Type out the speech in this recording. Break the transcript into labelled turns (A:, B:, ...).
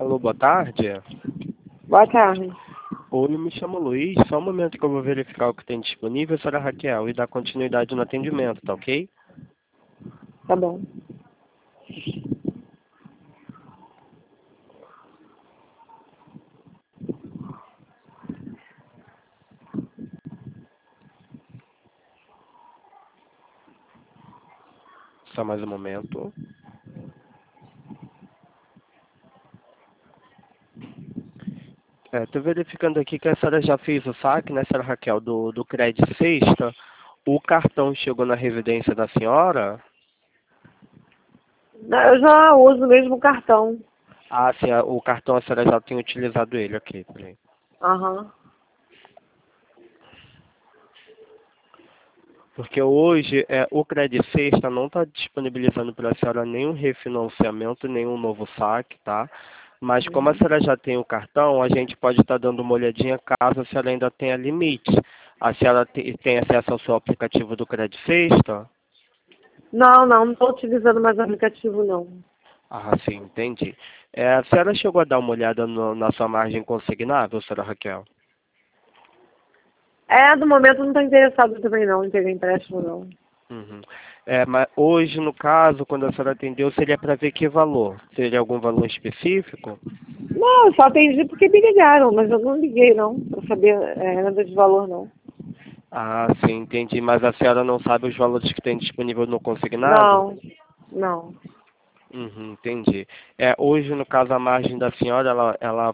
A: Alô, boa tarde.
B: Boa tarde.
A: Oi, eu me chamo Luiz. Só um momento que eu vou verificar o que tem disponível, senhora Raquel, e dar continuidade no atendimento, tá ok?
B: Tá bom.
A: Só mais um momento. Tô verificando aqui que a senhora já fez o saque, né, senhora Raquel, do crédito sexta. O cartão chegou na residência da senhora?
B: Eu já uso o mesmo cartão.
A: Ah, sim, o cartão a senhora já tem utilizado ele, ok, peraí.
B: Aham.
A: Porque hoje o Credit Sexta não está disponibilizando para a senhora nenhum refinanciamento, nenhum novo saque, tá? Mas como a
B: Uhum.
A: senhora já tem o cartão, a gente pode estar dando uma olhadinha caso a senhora ainda tenha limite. A senhora tem acesso ao seu aplicativo do Credit Sexta?
B: Não estou utilizando mais o aplicativo, não.
A: Ah, sim, entendi. A senhora chegou a dar uma olhada na sua margem consignável, senhora Raquel?
B: Do momento não estou interessado também não em pegar empréstimo, não.
A: Uhum. Mas hoje, no caso, quando a senhora atendeu, seria para ver que valor? Seria algum valor específico?
B: Não, eu só atendi porque me ligaram, mas eu não liguei não, para saber nada de valor não.
A: Ah, sim, entendi. Mas a senhora não sabe os valores que tem disponível no consignado?
B: Não, não.
A: Uhum, entendi. Hoje, no caso, a margem da senhora, ela